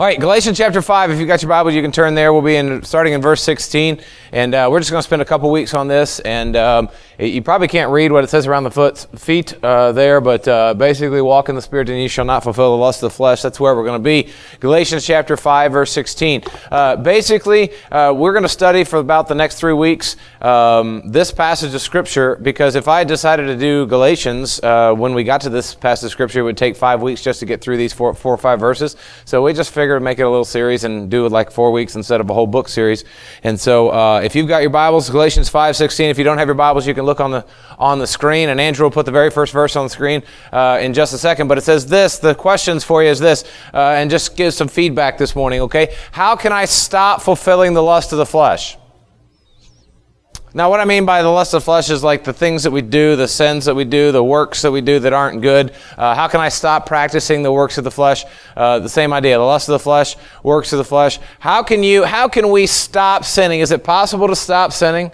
All right, Galatians chapter 5, if you got your Bible, you can turn there. We'll be starting in verse 16, and we're just going to spend a couple weeks on this, and you probably can't read what it says around the feet there, but basically, walk in the Spirit, and ye shall not fulfill the lust of the flesh. That's where we're going to be. Galatians chapter 5, verse 16. Basically, we're going to study for about the next 3 weeks this passage of Scripture, because if I decided to do Galatians, when we got to this passage of Scripture, it would take 5 weeks just to get through these four or five verses. So we just figured to make it a little series and do it like 4 weeks instead of a whole book series. And so if you've got your Bibles, Galatians 5:16. If you don't have your Bibles, you can look on the screen, and Andrew will put the very first verse on the screen in just a second. But it says this, the questions for you is this, and just give some feedback this morning, okay? How can I stop fulfilling the lust of the flesh? Now, what I mean by the lust of the flesh is like the things that we do, the sins that we do, the works that we do that aren't good. How can I stop practicing the works of the flesh? The same idea, the lust of the flesh, works of the flesh. How can we stop sinning? Is it possible to stop sinning?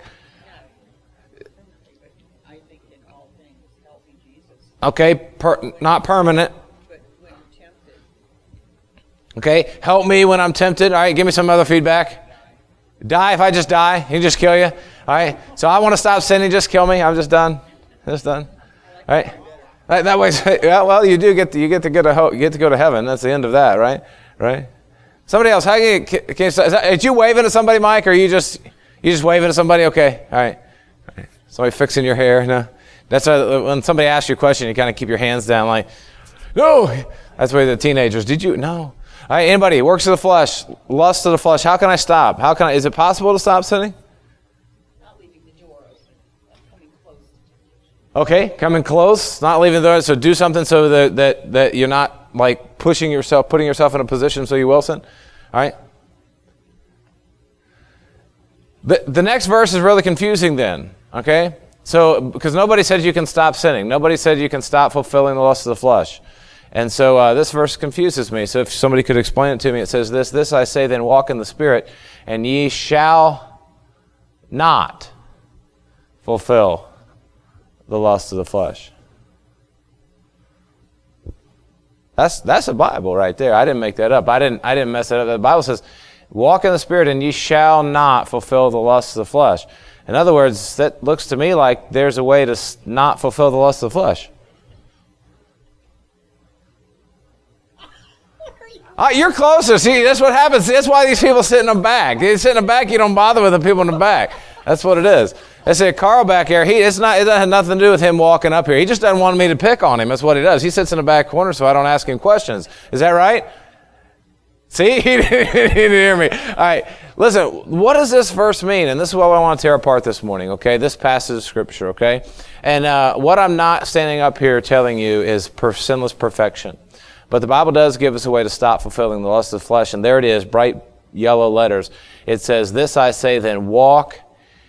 I think in all things, helping Jesus. Okay, not permanent. But when tempted. Okay, help me when I'm tempted. All right, give me some other feedback. Die if I just die? He just kill you? All right. So I want to stop sinning. Just kill me. I'm just done. Just done. All right. That way. Yeah, well, you get to go to heaven. That's the end of that, right? Right. Somebody else. How can you is you waving at somebody, Mike, or you just waving at somebody? Okay. All right. Somebody fixing your hair? No. That's why when somebody asks you a question, you kind of keep your hands down, like, no. That's the way the teenagers. Did you? No. All right, anybody, works of the flesh, lust of the flesh, how can I stop? Is it possible to stop sinning? Not leaving the door open, coming close. Okay, coming close, not leaving the door, so do something so that you're not like putting yourself in a position so you will sin. All right? The next verse is really confusing then, okay? So, because nobody said you can stop sinning. Nobody said you can stop fulfilling the lust of the flesh. And so this verse confuses me. So if somebody could explain it to me, it says this I say then, walk in the Spirit, and ye shall not fulfill the lust of the flesh. That's the Bible right there. I didn't make that up. I didn't mess it up. The Bible says, walk in the Spirit, and ye shall not fulfill the lust of the flesh. In other words, that looks to me like there's a way to not fulfill the lust of the flesh. Oh, you're closer. See, that's what happens. That's why these people sit in the back. They sit in the back, you don't bother with the people in the back. That's what it is. They say, Carl back here, it doesn't have nothing to do with him walking up here. He just doesn't want me to pick on him. That's what he does. He sits in the back corner so I don't ask him questions. Is that right? See, he didn't hear me. All right, listen, what does this verse mean? And this is what I want to tear apart this morning, okay? This passage of Scripture, okay? And what I'm not standing up here telling you is sinless perfection. But the Bible does give us a way to stop fulfilling the lust of the flesh. And there it is, bright yellow letters. It says, this I say then, walk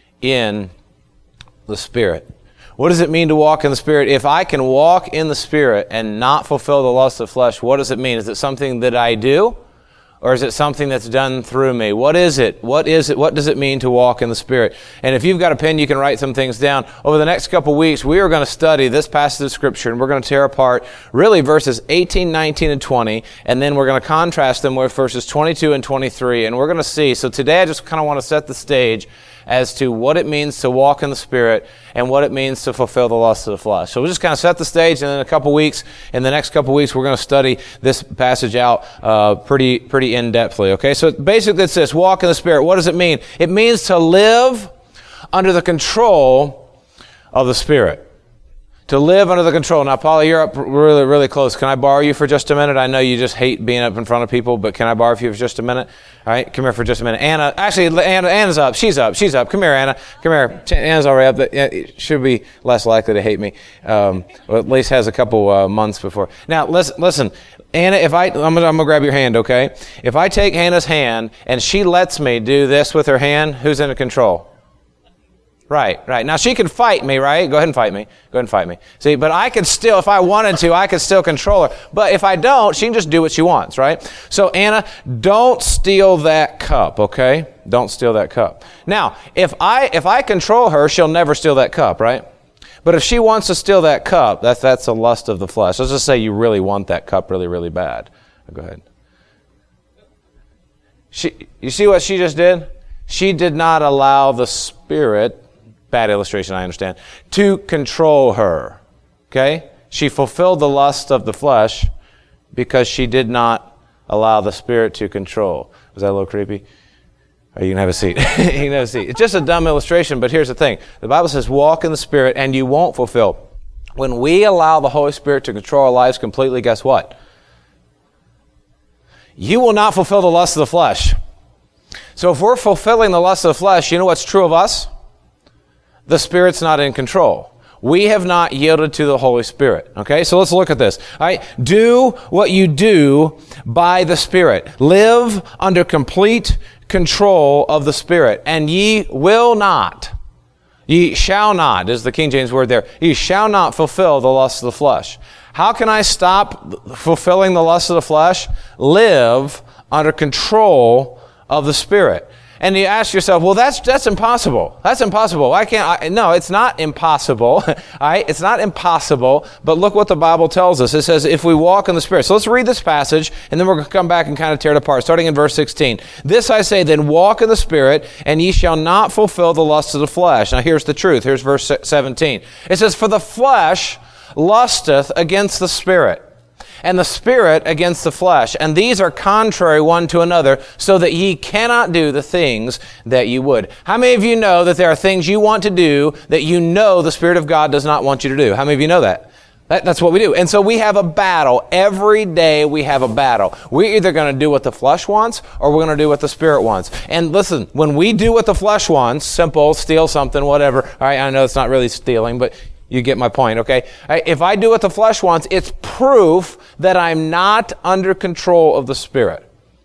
in the Spirit. What does it mean to walk in the Spirit? If I can walk in the Spirit and not fulfill the lust of the flesh, what does it mean? Is it something that I do? Or is it something that's done through me? What is it? What is it? What does it mean to walk in the Spirit? And if you've got a pen, you can write some things down. Over the next couple of weeks, we are going to study this passage of Scripture, and we're going to tear apart really verses 18, 19, and 20, and then we're going to contrast them with verses 22 and 23, and we're going to see. So today I just kind of want to set the stage as to what it means to walk in the Spirit and what it means to fulfill the lust of the flesh. So we'll just kind of set the stage, and in the next couple weeks, we're going to study this passage out pretty in-depthly, okay? So basically it's this, walk in the Spirit. What does it mean? It means to live under the control of the Spirit. To live under the control. Now, Paula, you're up really, really close. Can I borrow you for just a minute? I know you just hate being up in front of people, but can I borrow you for just a minute? All right, come here for just a minute. Anna's up. She's up. Come here, Anna. Come here. Anna's already up. Should be less likely to hate me. Or at least has a couple months before. Now, listen. Anna, I'm gonna grab your hand, okay? If I take Hannah's hand and she lets me do this with her hand, who's in control? Right. Now, she can fight me, right? Go ahead and fight me. See, but I could still, if I wanted to, I could still control her. But if I don't, she can just do what she wants, right? So, Anna, don't steal that cup, okay? Don't steal that cup. Now, if I control her, she'll never steal that cup, right? But if she wants to steal that cup, that's a lust of the flesh. Let's just say you really want that cup really, really bad. Go ahead. You see what she just did? She did not allow the Spirit, bad illustration, I understand, to control her. Okay? She fulfilled the lust of the flesh because she did not allow the Spirit to control. Was that a little creepy? Or you can have a seat. You can have a seat. It's just a dumb illustration, but here's the thing. The Bible says, walk in the Spirit and you won't fulfill. When we allow the Holy Spirit to control our lives completely, guess what? You will not fulfill the lust of the flesh. So if we're fulfilling the lust of the flesh, you know what's true of us? The Spirit's not in control. We have not yielded to the Holy Spirit. Okay, so let's look at this. All right, do what you do by the Spirit. Live under complete control of the Spirit, and ye will not. Ye shall not, is the King James word there. Ye shall not fulfill the lust of the flesh. How can I stop fulfilling the lust of the flesh? Live under control of the Spirit. And you ask yourself, well, that's impossible. That's impossible. No, it's not impossible. All right? It's not impossible, but look what the Bible tells us. It says, if we walk in the Spirit. So let's read this passage, and then we're going to come back and kind of tear it apart, starting in verse 16. This I say, then walk in the Spirit, and ye shall not fulfill the lust of the flesh. Now here's the truth. Here's verse 17. It says, for the flesh lusteth against the Spirit, and the Spirit against the flesh. And these are contrary one to another, so that ye cannot do the things that you would. How many of you know that there are things you want to do that you know the Spirit of God does not want you to do? How many of you know that? That's what we do. And so we have a battle. Every day we have a battle. We're either going to do what the flesh wants or we're going to do what the Spirit wants. And listen, when we do what the flesh wants, simple, steal something, whatever. All right, I know it's not really stealing, but you get my point, okay? If I do what the flesh wants, it's proof that I'm not under control of the Spirit.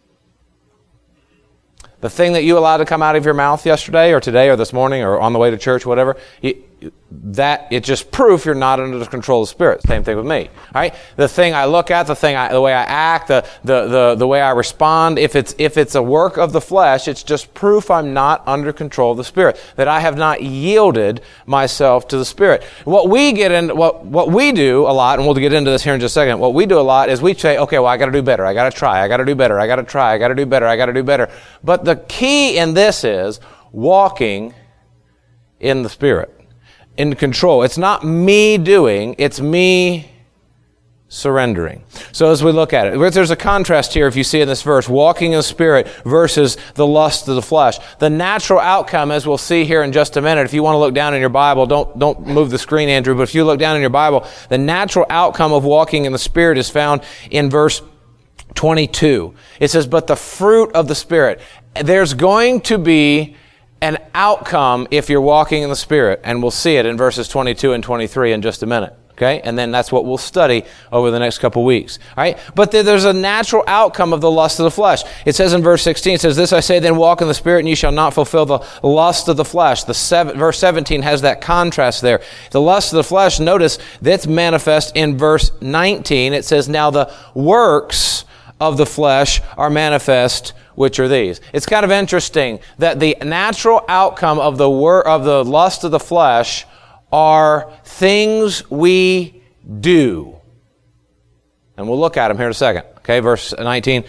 The thing that you allowed to come out of your mouth yesterday or today or this morning or on the way to church, whatever, it's just proof you're not under the control of the Spirit. Same thing with me. All right? The thing I look at, the way I act, the way I respond, if it's a work of the flesh, it's just proof I'm not under control of the Spirit, that I have not yielded myself to the Spirit. What we do a lot, and we'll get into this here in just a second, what we do a lot is we say, okay, well, I got to do better. I got to try. I got to do better. I got to try. I got to do better. I got to do better. But the key in this is walking in the Spirit. In control. It's not me doing, it's me surrendering. So as we look at it, there's a contrast here if you see in this verse, walking in the Spirit versus the lust of the flesh. The natural outcome, as we'll see here in just a minute, if you want to look down in your Bible, don't move the screen, Andrew, but if you look down in your Bible, the natural outcome of walking in the Spirit is found in verse 22. It says, but the fruit of the Spirit. There's going to be an outcome if you're walking in the Spirit, and we'll see it in verses 22 and 23 in just a minute. Okay? And then that's what we'll study over the next couple weeks. All right? But there's a natural outcome of the lust of the flesh. It says in verse 16, it says, this I say, then walk in the Spirit, and ye shall not fulfill the lust of the flesh. Verse 17 has that contrast there. The lust of the flesh, notice, that's manifest in verse 19. It says, now the works of the flesh are manifest, which are these. It's kind of interesting that the natural outcome of the lust of the flesh are things we do. And we'll look at them here in a second. Okay, verses 19,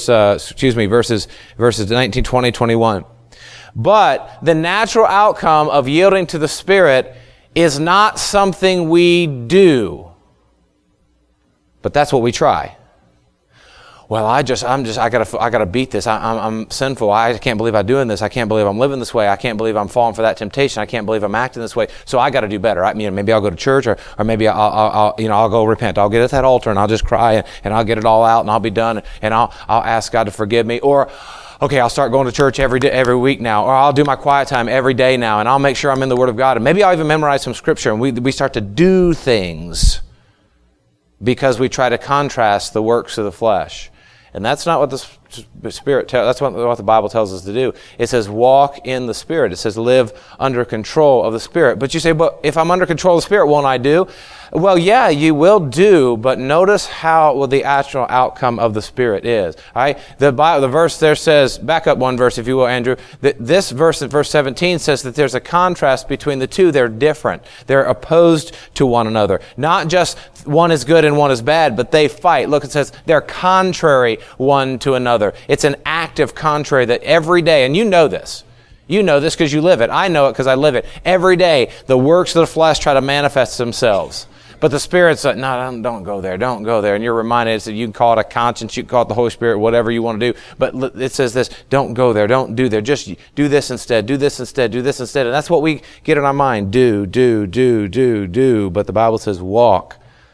20, 21. But the natural outcome of yielding to the Spirit is not something we do. But that's what we try. Well, I gotta beat this. I'm sinful. I can't believe I'm doing this. I can't believe I'm living this way. I can't believe I'm falling for that temptation. I can't believe I'm acting this way. So I gotta do better. Maybe I'll go to church or maybe I'll go repent. I'll get at that altar and I'll just cry and I'll get it all out and I'll be done and I'll ask God to forgive me. Or, okay, I'll start going to church every week now, or I'll do my quiet time every day now, and I'll make sure I'm in the Word of God. And maybe I'll even memorize some scripture, and we start to do things because we try to contrast the works of the flesh. And that's not what the Spirit that's what the Bible tells us to do. It says walk in the Spirit. It says live under control of the Spirit. But you say, but if I'm under control of the Spirit, won't I do? Well, yeah, you will do, but notice how the actual outcome of the Spirit is. All right? The verse there says, back up one verse if you will, Andrew. This verse in verse 17 says that there's a contrast between the two. They're different. They're opposed to one another. Not just one is good and one is bad, but they fight. Look, it says they're contrary one to another. another. It's an active contrary that every day, and you know this. You know this because you live it. I know it because I live it. Every day, the works of the flesh try to manifest themselves. But the Spirit's like, no, don't go there, don't go there. And you're reminded that you can call it a conscience, you can call it the Holy Spirit, whatever you want to do. But it says this, don't go there, don't do there. Just do this instead, do this instead, do this instead. And that's what we get in our mind. Do. But the Bible says walk.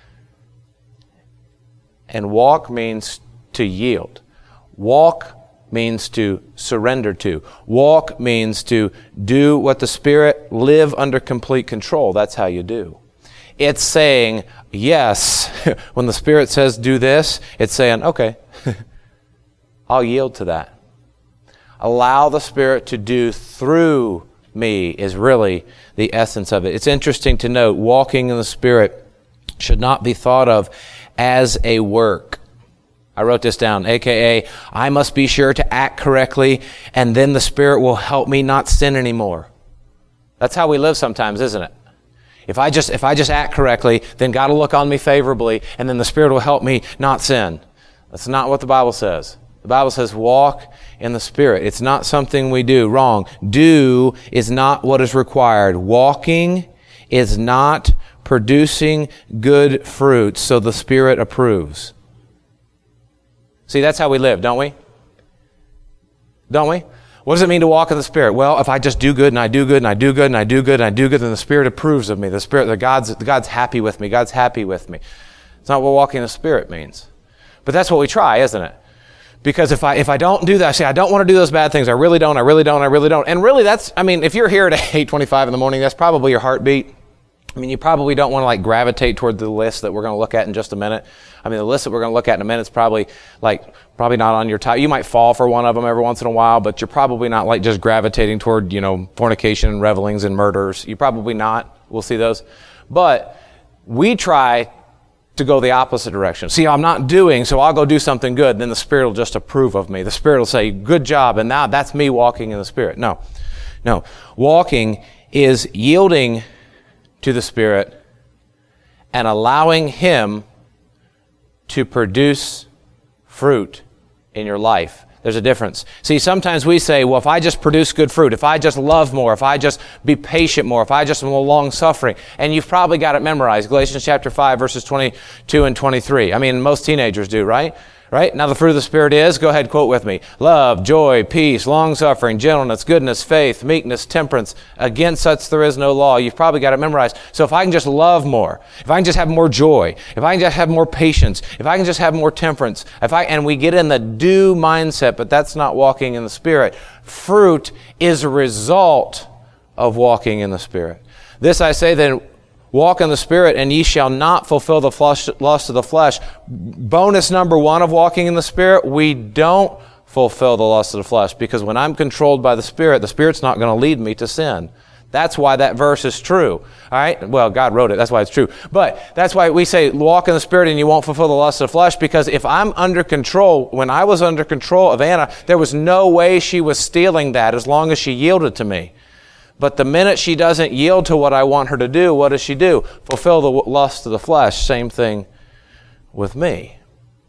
And walk means to yield. Walk means to surrender to. Walk means to do what the Spirit, live under complete control. That's how you do. It's saying yes. When the Spirit says do this, it's saying, okay, I'll yield to that. Allow the Spirit to do through me is really the essence of it. It's interesting to note, walking in the Spirit should not be thought of as a work. I wrote this down, a.k.a. I must be sure to act correctly, and then the Spirit will help me not sin anymore. That's how we live sometimes, isn't it? If I just act correctly, then God will look on me favorably, and then the Spirit will help me not sin. That's not what the Bible says. The Bible says walk in the Spirit. It's not something we do. Wrong. Do is not what is required. Walking is not producing good fruit, so the Spirit approves. See, that's how we live, don't we? Don't we? What does it mean to walk in the Spirit? Well, if I just do good and I do good and I do good and I do good and I do good, then the Spirit approves of me. God's happy with me. God's happy with me. It's not what walking in the Spirit means. But that's what we try, isn't it? Because if I don't do that, I say, I don't want to do those bad things. I really don't. And really if you're here at 8:25 in the morning, that's probably your heartbeat. You probably don't want to gravitate toward the list that we're going to look at in just a minute. The list that we're going to look at in a minute is probably not on your top. You might fall for one of them every once in a while, but you're probably not just gravitating toward, fornication and revelings and murders. You're probably not. We'll see those. But we try to go the opposite direction. See, I'm not doing, so I'll go do something good. Then the Spirit will just approve of me. The Spirit will say, good job. And now that's me walking in the Spirit. No. Walking is yielding to the Spirit and allowing Him to produce fruit in your life. There's a difference. See, sometimes we say, well, if I just produce good fruit, if I just love more, if I just be patient more, if I just am long-suffering, and you've probably got it memorized, Galatians chapter 5, verses 22 and 23. Most teenagers do, right? Right? Now the fruit of the Spirit is, go ahead, quote with me, love, joy, peace, long-suffering, gentleness, goodness, faith, meekness, temperance. Against such there is no law. You've probably got it memorized. So if I can just love more, if I can just have more joy, if I can just have more patience, if I can just have more temperance, and we get in the do mindset, but that's not walking in the Spirit. Fruit is a result of walking in the Spirit. This I say then, walk in the Spirit, and ye shall not fulfill the lust of the flesh. Bonus number one of walking in the Spirit, we don't fulfill the lust of the flesh, because when I'm controlled by the Spirit's not going to lead me to sin. That's why that verse is true. All right? Well, God wrote it. That's why it's true. But that's why we say walk in the Spirit and you won't fulfill the lust of the flesh, because if I'm under control, when I was under control of Anna, there was no way she was stealing that as long as she yielded to me. But the minute she doesn't yield to what I want her to do, what does she do? Fulfill the lust of the flesh. Same thing with me.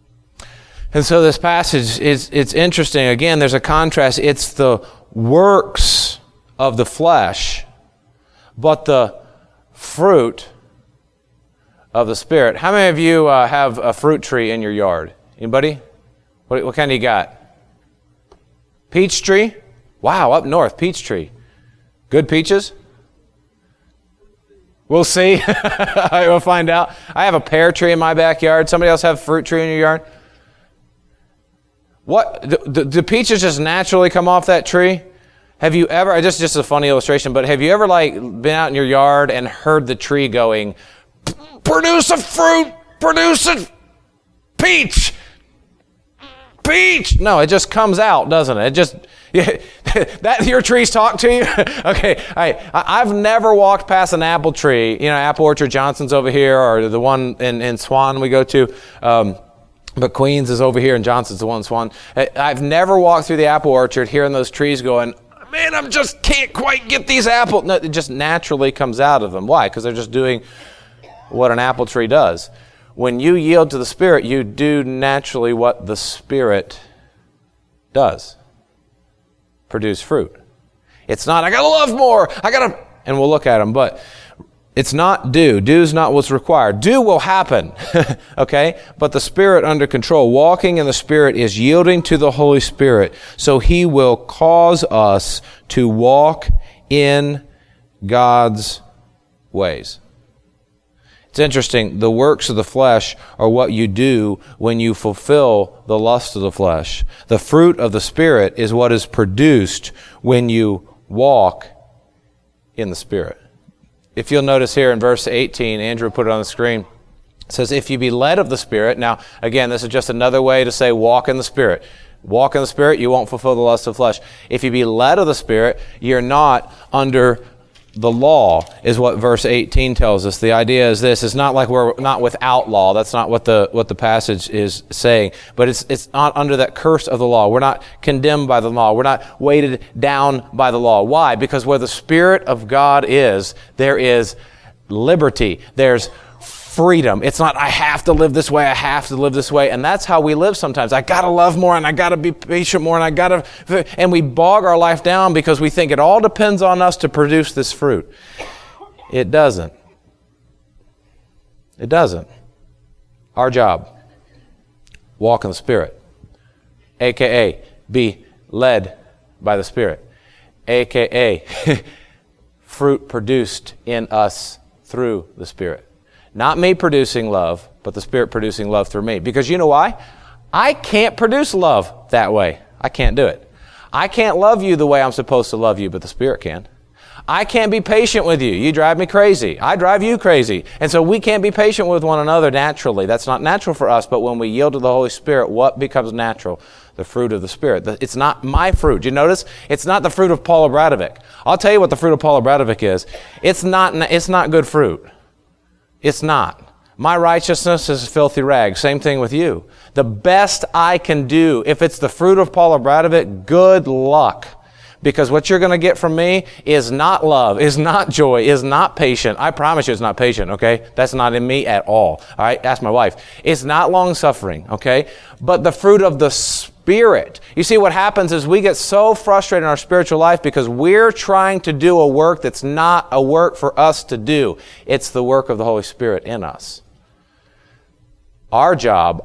And so this passage, it's interesting. Again, there's a contrast. It's the works of the flesh, but the fruit of the Spirit. How many of you have a fruit tree in your yard? Anybody? What kind do you got? Peach tree? Wow, up north, peach tree. Good peaches? We'll see. We'll find out. I have a pear tree in my backyard. Somebody else have a fruit tree in your yard? What? Do peaches just naturally come off that tree? Have you ever, just a funny illustration, but have you ever been out in your yard and heard the tree going, produce a fruit, produce a peach? Peach! No, it just comes out, doesn't it? It just, that your trees talk to you? Okay, all right. I've never walked past an apple tree, Apple Orchard Johnson's over here, or the one in Swan we go to, but Queens is over here and Johnson's the one in Swan. I've never walked through the apple orchard hearing those trees going, man, I just can't quite get these apples. No, it just naturally comes out of them. Why? Because they're just doing what an apple tree does. When you yield to the Spirit, you do naturally what the Spirit does produce fruit. It's not, I got to love more, and we'll look at them, but it's not do. Do is not what's required. Do will happen, okay? But the Spirit under control, walking in the Spirit is yielding to the Holy Spirit, so He will cause us to walk in God's ways. It's interesting, the works of the flesh are what you do when you fulfill the lust of the flesh. The fruit of the Spirit is what is produced when you walk in the Spirit. If you'll notice here in verse 18, Andrew put it on the screen, it says, if you be led of the Spirit. Now, again, this is just another way to say walk in the Spirit. Walk in the Spirit, you won't fulfill the lust of the flesh. If you be led of the Spirit, you're not under the law, is what verse 18 tells us. The idea is this: it's not like we're not without law. That's not what the passage is saying. But it's not under that curse of the law. We're not condemned by the law. We're not weighted down by the law. Why? Because where the Spirit of God is, there is liberty. There's freedom. It's not, I have to live this way, I have to live this way. And that's how we live sometimes. I got to love more, and I got to be patient more, and and we bog our life down because we think it all depends on us to produce this fruit. It doesn't. It doesn't. Our job, walk in the Spirit, a.k.a. be led by the Spirit, a.k.a. fruit produced in us through the Spirit. Not me producing love, but the Spirit producing love through me. Because you know why? I can't produce love that way. I can't do it. I can't love you the way I'm supposed to love you, but the Spirit can. I can't be patient with you. You drive me crazy. I drive you crazy. And so we can't be patient with one another naturally. That's not natural for us, but when we yield to the Holy Spirit, what becomes natural? The fruit of the Spirit. It's not my fruit. You notice? It's not the fruit of Paul Obradovic. I'll tell you what the fruit of Paul Obradovic is. It's not good fruit. It's not. My righteousness is filthy rags. Same thing with you. The best I can do, if it's the fruit of Paul Obradovic, good luck. Because what you're going to get from me is not love, is not joy, is not patient. I promise you it's not patient, okay? That's not in me at all right? Ask my wife. It's not long-suffering, okay? But the fruit of the Spirit. You see, what happens is we get so frustrated in our spiritual life because we're trying to do a work that's not a work for us to do. It's the work of the Holy Spirit in us. Our job,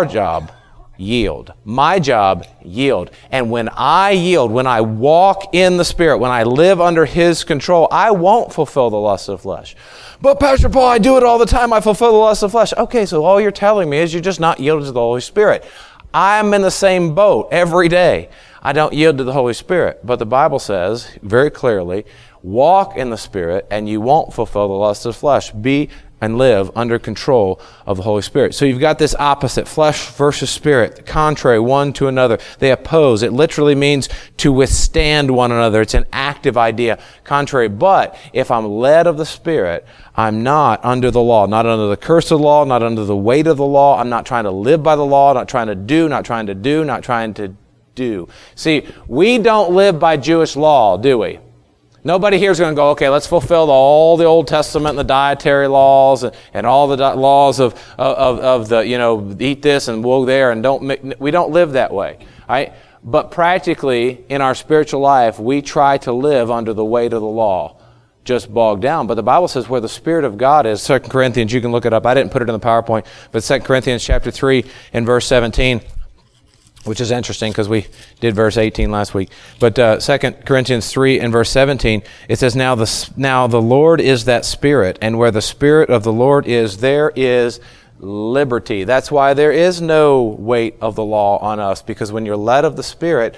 yield. My job, yield. And when I yield, when I walk in the Spirit, when I live under His control, I won't fulfill the lust of the flesh. But Pastor Paul, I do it all the time. I fulfill the lust of the flesh. Okay, so all you're telling me is you're just not yielded to the Holy Spirit. I'm in the same boat every day. I don't yield to the Holy Spirit. But the Bible says very clearly, walk in the Spirit and you won't fulfill the lust of the flesh. Be and live under control of the Holy Spirit. So you've got this opposite, flesh versus spirit, contrary one to another. They oppose. It literally means to withstand one another. It's an active idea, contrary. But if I'm led of the Spirit, I'm not under the law, not under the curse of the law, not under the weight of the law. I'm not trying to live by the law, not trying to do, not trying to do, not trying to do. See, we don't live by Jewish law, do we? Nobody here is going to go, okay, let's fulfill all the Old Testament and the dietary laws and all the laws of the, eat this and woe there, and we don't live that way, right? But practically in our spiritual life, we try to live under the weight of the law, just bogged down. But the Bible says where the Spirit of God is, 2 Corinthians, you can look it up. I didn't put it in the PowerPoint, but 2 Corinthians chapter 3 and verse 17, which is interesting because we did verse 18 last week. But 2 Corinthians 3 and verse 17, it says, Now the Lord is that Spirit, and where the Spirit of the Lord is, there is liberty. That's why there is no weight of the law on us, because when you're led of the Spirit,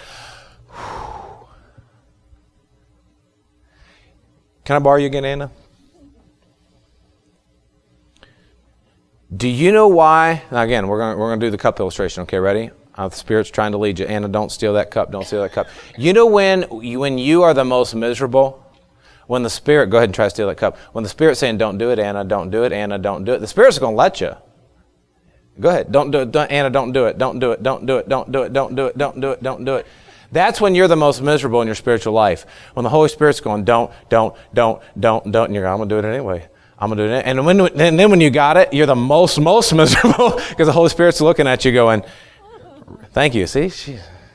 can I borrow you again, Anna? Do you know why? Now again, we're going to do the cup illustration. Okay, ready? The Spirit's trying to lead you. Anna, don't steal that cup. Don't steal that cup. You know when you are the most miserable? When the Spirit, go ahead and try to steal that cup. When the Spirit's saying, don't do it, Anna, don't do it, Anna, don't do it. The Spirit's going to let you. Go ahead. Don't do it. Anna, don't do it. Don't do it. Don't do it. Don't do it. Don't do it. Don't do it. Don't do it. That's when you're the most miserable in your spiritual life. When the Holy Spirit's going, don't, and you're going, I'm going to do it anyway. I'm going to do it. And then when you got it, you're the most miserable because the Holy Spirit's looking at you going, thank you. See?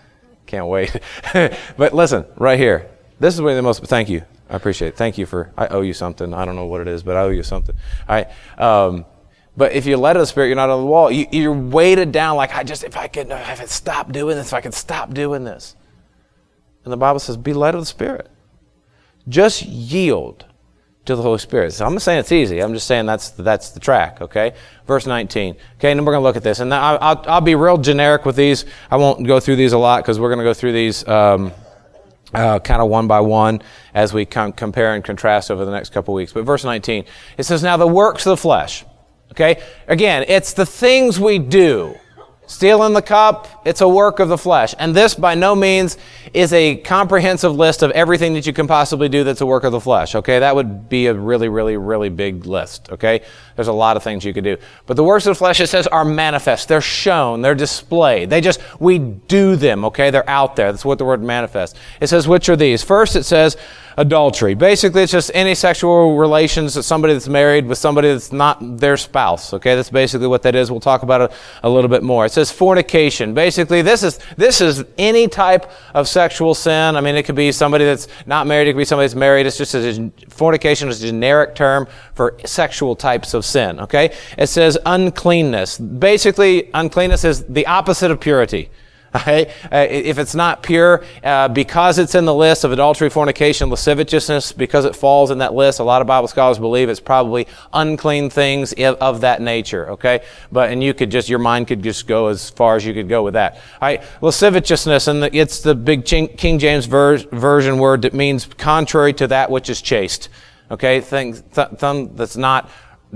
Can't wait. But listen, right here. This is one of the most, thank you. I appreciate it. Thank you I owe you something. I don't know what it is, but I owe you something. All right. But if you're led of the Spirit, you're not on the wall. You're weighted down like, if I could stop doing this, if I could stop doing this. And the Bible says, be led of the Spirit. Just yield to the Holy Spirit. So I'm not saying it's easy. I'm just saying that's the track, okay? Verse 19. Okay, and then we're going to look at this. And I'll be real generic with these. I won't go through these a lot because we're going to go through these kind of one by one as we compare and contrast over the next couple weeks. But verse 19, it says, now the works of the flesh. Okay? Again, it's the things we do. Stealing the cup, it's a work of the flesh. And this, by no means, is a comprehensive list of everything that you can possibly do that's a work of the flesh. Okay? That would be a really, really, really big list. Okay? There's a lot of things you could do. But the works of the flesh, it says, are manifest. They're shown. They're displayed. We do them. Okay? They're out there. That's what the word manifest. It says, which are these? First, it says, adultery. Basically, it's just any sexual relations that somebody that's married with somebody that's not their spouse. Okay, that's basically what that is. We'll talk about it a little bit more. It says fornication. Basically, this is any type of sexual sin. I mean, it could be somebody that's not married. It could be somebody that's married. It's just fornication is a generic term for sexual types of sin. Okay, it says uncleanness. Basically, uncleanness is the opposite of purity. Okay? If it's not pure, because it's in the list of adultery, fornication, lasciviousness, because it falls in that list, a lot of Bible scholars believe it's probably unclean things of that nature. Okay, and your mind could just go as far as you could go with that. All right, lasciviousness, and it's the big King James version word that means contrary to that which is chaste. Okay, things that's not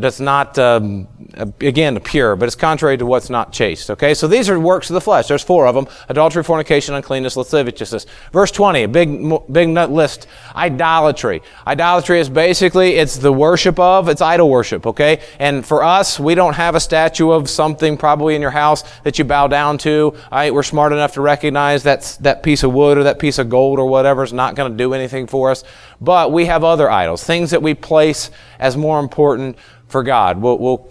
again, pure, but it's contrary to what's not chaste. Okay, so these are works of the flesh. There's 4 of them: adultery, fornication, uncleanness, lasciviousness. Verse 20, a big list. Idolatry. Idolatry is basically, it's the worship of, it's idol worship, okay? And for us, we don't have a statue of something probably in your house that you bow down to. All right, we're smart enough to recognize that piece of wood or that piece of gold or whatever is not going to do anything for us. But we have other idols, things that we place as more important for God. I'm going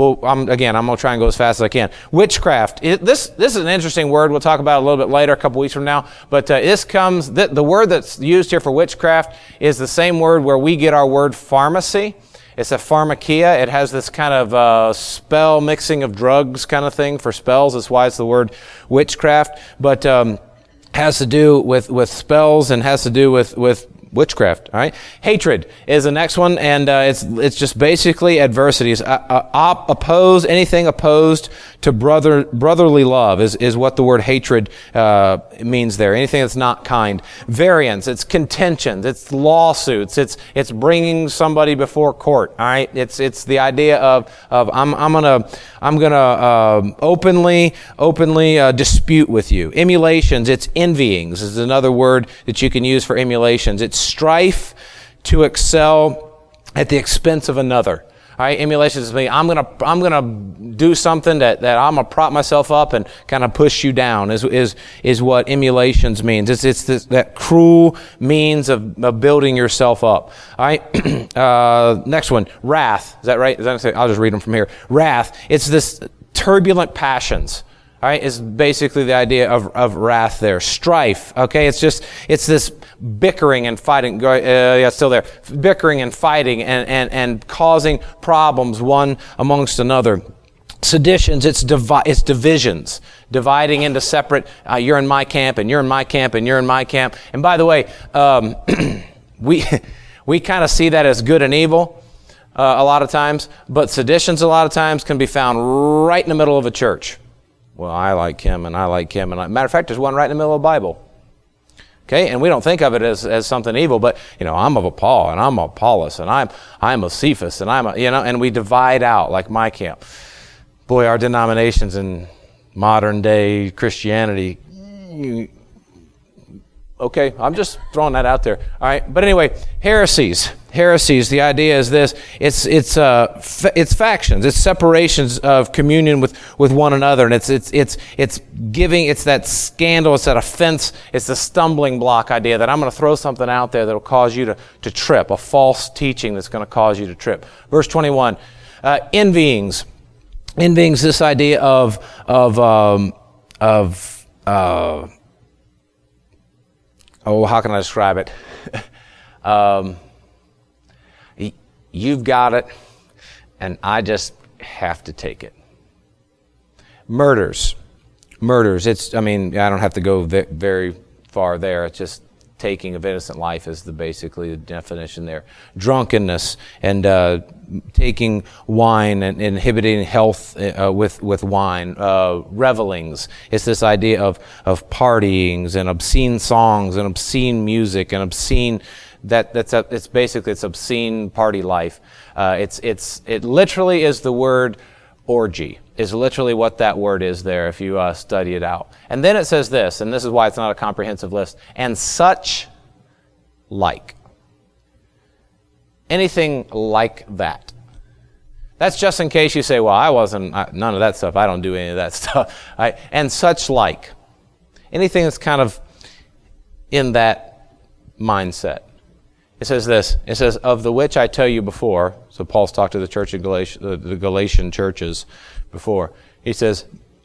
to try and go as fast as I can. Witchcraft. This is an interesting word. We'll talk about it a little bit later, a couple weeks from now. But the word that's used here for witchcraft is the same word where we get our word pharmacy. It's a pharmakia. It has this kind of spell mixing of drugs kind of thing for spells. That's why it's the word witchcraft. But has to do with spells and has to do with witchcraft. All right. Hatred is the next one, and it's just basically adversities. Anything opposed to brotherly love is what the word hatred means there. Anything that's not kind. Variance. It's contentions. It's lawsuits. It's bringing somebody before court. All right. It's the idea of I'm gonna openly dispute with you. Emulations. It's envyings is another word that you can use for emulations. It's strife to excel at the expense of another. All right, emulation is me. I'm gonna do something that I'm gonna prop myself up and kind of push you down. Is what emulations means. It's that cruel means of building yourself up. All right. Next one, wrath. Is that right? I'll just read them from here. Wrath. It's this turbulent passions. All right, is basically the idea of wrath there. Strife, okay, it's this bickering and fighting, still there. Bickering and fighting and causing problems one amongst another. Seditions, it's divisions, dividing into separate, you're in my camp and you're in my camp and you're in my camp. And by the way, we kind of see that as good and evil a lot of times, but seditions a lot of times can be found right in the middle of a church. Well, I like him, and I like him. Matter of fact, there's one right in the middle of the Bible. Okay, and we don't think of it as something evil, but I'm of Paul, and I'm of Apollos, and I'm of Cephas, and and we divide out like my camp. Boy, our denominations in modern day Christianity. Okay, I'm just throwing that out there. All right, but anyway, heresies. The idea is this: it's factions, it's separations of communion with one another, and it's giving, it's that scandal, it's that offense, it's the stumbling block idea that I'm going to throw something out there that'll cause you to trip, a false teaching that's going to cause you to trip. Verse 21, envyings. Envyings, this idea of how can I describe it? You've got it, and I just have to take it. Murders. I don't have to go very far there. It's just taking of innocent life is basically the definition there. Drunkenness and taking wine and inhibiting health with wine. Revelings. It's this idea of partyings and obscene songs and obscene music and obscene. It's basically obscene party life. It literally is the word orgy. Is literally what that word is there if you study it out. And then it says this, and this is why it's not a comprehensive list, and such like. Anything like that. That's just in case you say, well, none of that stuff, I don't do any of that stuff. And such like. Anything that's kind of in that mindset. It says this, it says, of the which I tell you before, so Paul's talked to the church of the Galatian churches before. He says,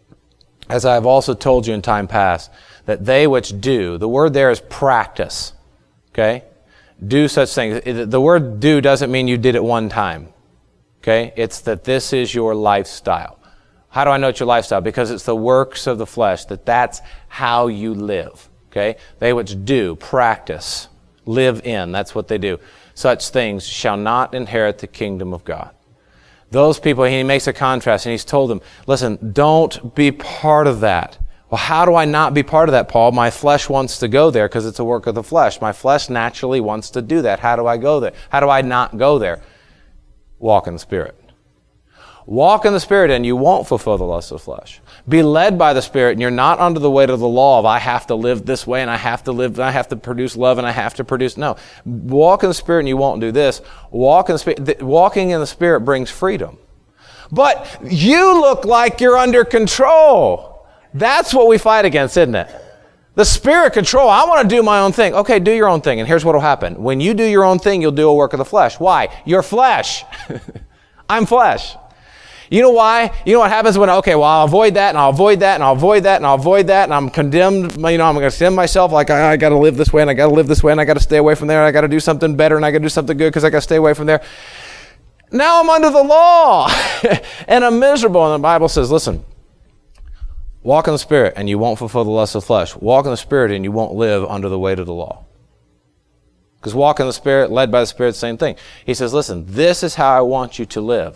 as I have also told you in time past, that they which do, the word there is practice, okay? Do such things. The word do doesn't mean you did it one time, okay? It's that this is your lifestyle. How do I know it's your lifestyle? Because it's the works of the flesh, that's how you live, okay? They which do, practice, live in, that's what they do. Such things shall not inherit the kingdom of God. Those people, he makes a contrast and he's told them, listen, don't be part of that. Well, how do I not be part of that, Paul? My flesh wants to go there because it's a work of the flesh. My flesh naturally wants to do that. How do I go there? How do I not go there? Walk in the Spirit. Walk in the Spirit and you won't fulfill the lust of the flesh. Be led by the Spirit and you're not under the weight of the law of I have to live this way and I have to produce love and I have to produce. No. Walk in the Spirit and you won't do this. Walk in the Spirit. Walking in the Spirit brings freedom. But you look like you're under control. That's what we fight against, isn't it? The Spirit control. I want to do my own thing. Okay, do your own thing. And here's what will happen. When you do your own thing, you'll do a work of the flesh. Why? You're flesh. I'm flesh. You know why? You know what happens when, I'll avoid that, and I'll avoid that, and I'll avoid that, and I'll avoid that, and I'm condemned, I'm going to condemn myself like I got to live this way, and I got to live this way, and I got to stay away from there, and I got to do something better, and I got to do something good because I got to stay away from there. Now I'm under the law, and I'm miserable, and the Bible says, listen, walk in the Spirit, and you won't fulfill the lust of the flesh. Walk in the Spirit, and you won't live under the weight of the law. Because walk in the Spirit, led by the Spirit, same thing. He says, listen, this is how I want you to live.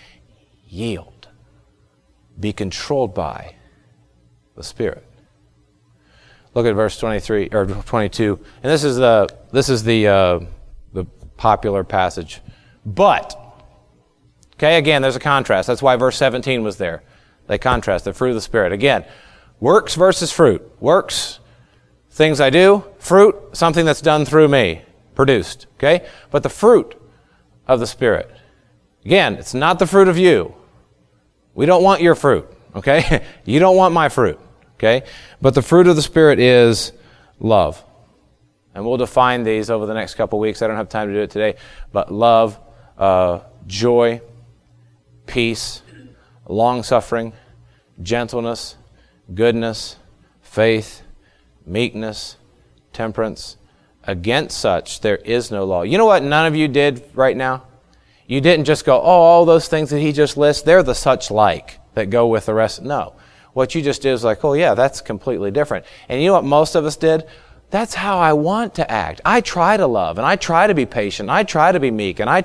Yield. Be controlled by the Spirit. Look at verse 23 or 22, and this is the popular passage. But, okay, again, there's a contrast. That's why verse 17 was there. They contrast the fruit of the Spirit. Again, works versus fruit. Works, things I do. Fruit, something that's done through me, produced. Okay, but the fruit of the Spirit. Again, it's not the fruit of you. We don't want your fruit, okay? You don't want my fruit, okay? But the fruit of the Spirit is love. And we'll define these over the next couple weeks. I don't have time to do it today. But love, joy, peace, long-suffering, gentleness, goodness, faith, meekness, temperance. Against such there is no law. You know what none of you did right now? You didn't just go, all those things that he just lists, they're the such like that go with the rest. No. What you just did is like, that's completely different. And you know what most of us did? That's how I want to act. I try to love, and I try to be patient, I try to be meek, and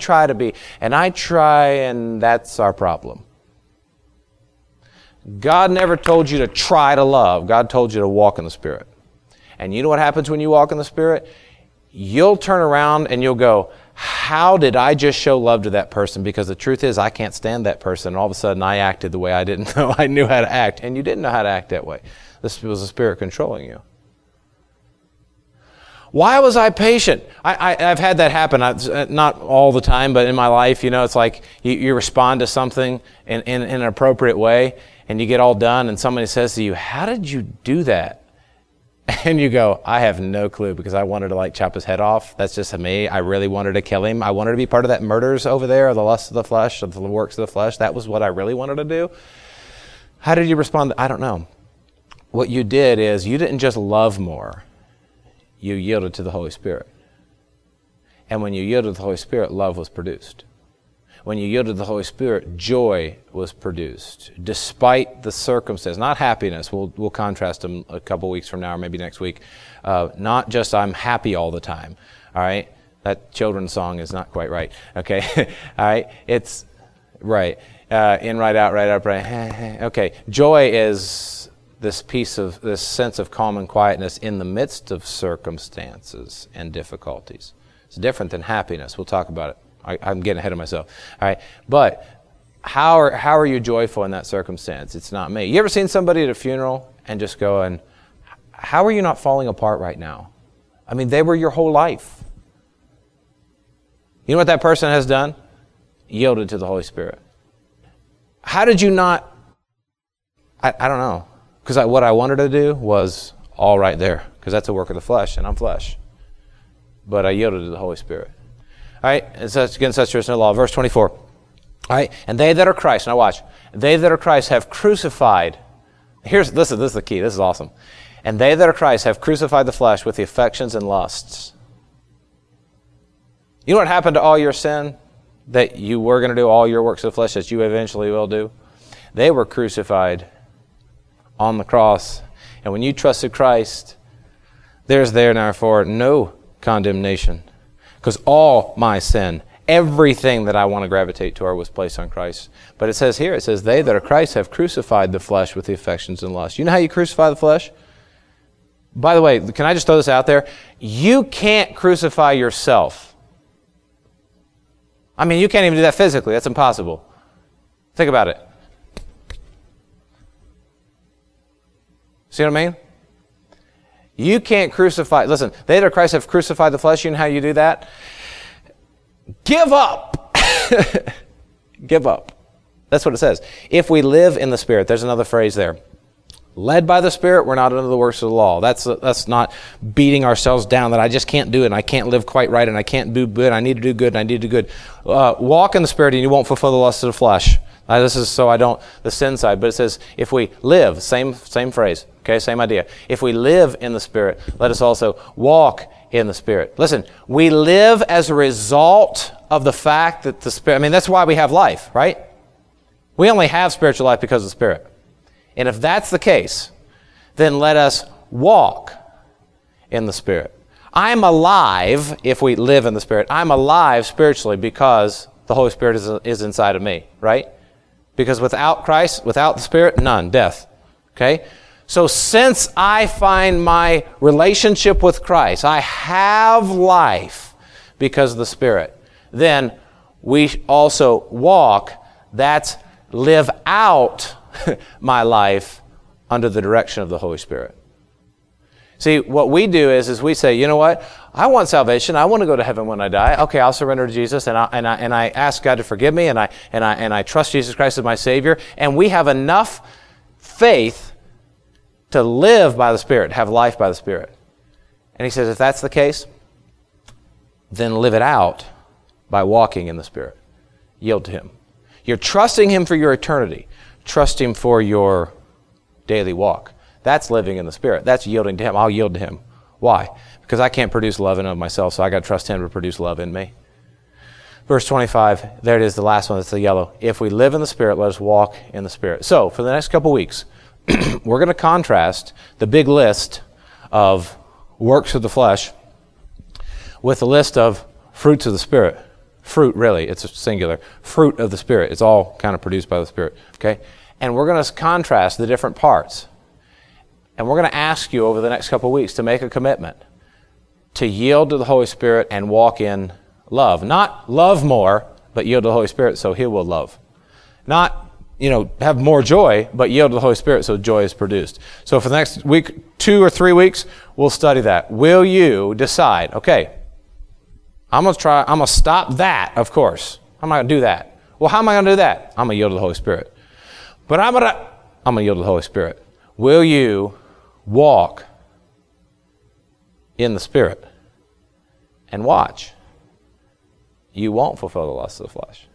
and that's our problem. God never told you to try to love. God told you to walk in the Spirit. And you know what happens when you walk in the Spirit? You'll turn around and you'll go, how did I just show love to that person? Because the truth is, I can't stand that person. And all of a sudden, I acted the way I didn't know I knew how to act. And you didn't know how to act that way. This was the Spirit controlling you. Why was I patient? I've had that happen. Not all the time, but in my life, it's like you respond to something in an appropriate way, and you get all done, and somebody says to you, how did you do that? And you go, I have no clue, because I wanted to chop his head off. That's just me. I really wanted to kill him. I wanted to be part of that murders over there, or the lust of the flesh, or the works of the flesh. That was what I really wanted to do. How did you respond? I don't know. What you did is you didn't just love more. you yielded to the Holy Spirit. And when you yielded to the Holy Spirit, love was produced. When you yielded to the Holy Spirit, joy was produced, despite the circumstance. Not happiness. We'll contrast them a couple weeks from now, or maybe next week. Not just I'm happy all the time. All right? That children's song is not quite right. Okay? All right? It's right. In, right out, right up, right. Okay. Joy is this sense of calm and quietness in the midst of circumstances and difficulties. It's different than happiness. We'll talk about it. I'm getting ahead of myself. All right, but how are you joyful in that circumstance? It's not me. You ever seen somebody at a funeral and just going, how are you not falling apart right now? I mean, they were your whole life. You know what that person has done? Yielded to the Holy Spirit. How did you not? I don't know. Because what I wanted to do was all right there. Because that's a work of the flesh, and I'm flesh. But I yielded to the Holy Spirit. All right, and such against such there is no law. Verse 24. All right, and they that are Christ, now watch, they that are Christ have crucified. Listen, this is the key. This is awesome. And they that are Christ have crucified the flesh with the affections and lusts. You know what happened to all your sin that you were going to do, all your works of the flesh that you eventually will do? They were crucified on the cross. And when you trusted Christ, there's therefore no condemnation. Because all my sin, everything that I want to gravitate toward was placed on Christ. But it says here, they that are Christ have crucified the flesh with the affections and lusts. You know how you crucify the flesh? By the way, can I just throw this out there? You can't crucify yourself. I mean, you can't even do that physically. That's impossible. Think about it. See what I mean? You can't crucify. Listen, they that are Christ have crucified the flesh. You know how you do that? Give up. Give up. That's what it says. If we live in the Spirit, there's another phrase there. Led by the Spirit, we're not under the works of the law. That's not beating ourselves down that I just can't do it and I can't live quite right and I can't do good. I need to do good and I need to do good. Walk in the Spirit and you won't fulfill the lust of the flesh. This is so I don't, the sin side. But it says, if we live, same phrase, okay, same idea. If we live in the Spirit, let us also walk in the Spirit. Listen, we live as a result of the fact that the Spirit, that's why we have life, right? We only have spiritual life because of the Spirit. And if that's the case, then let us walk in the Spirit. I'm alive if we live in the Spirit. I'm alive spiritually because the Holy Spirit is inside of me, right? Because without Christ, without the Spirit, none, death. Okay? So since I find my relationship with Christ, I have life because of the Spirit, then we also walk, that's live out my life under the direction of the Holy Spirit. See, what we do is we say, you know what? I want salvation. I want to go to heaven when I die. Okay, I'll surrender to Jesus, and I ask God to forgive me, and I trust Jesus Christ as my Savior. And we have enough faith to live by the Spirit, have life by the Spirit. And he says, if that's the case, then live it out by walking in the Spirit. Yield to Him. You're trusting Him for your eternity. Trust Him for your daily walk. That's living in the Spirit. That's yielding to Him. I'll yield to Him. Why? Because I can't produce love in of myself, so I got to trust Him to produce love in me. Verse 25, there it is, the last one, that's the yellow. If we live in the Spirit, let us walk in the Spirit. So, for the next couple weeks, we're going to contrast the big list of works of the flesh with the list of fruits of the Spirit. Fruit, really, it's a singular. Fruit of the Spirit. It's all kind of produced by the Spirit. Okay? And we're going to contrast the different parts. And we're going to ask you over the next couple of weeks to make a commitment to yield to the Holy Spirit and walk in love. Not love more, but yield to the Holy Spirit so He will love. Not, have more joy, but yield to the Holy Spirit so joy is produced. So for the next week, 2 or 3 weeks, we'll study that. Will you decide, okay, I'm going to stop that, of course. I'm not going to do that. Well, how am I going to do that? I'm going to yield to the Holy Spirit. But I'm going to yield to the Holy Spirit. Will you walk in the Spirit and watch? You won't fulfill the lust of the flesh.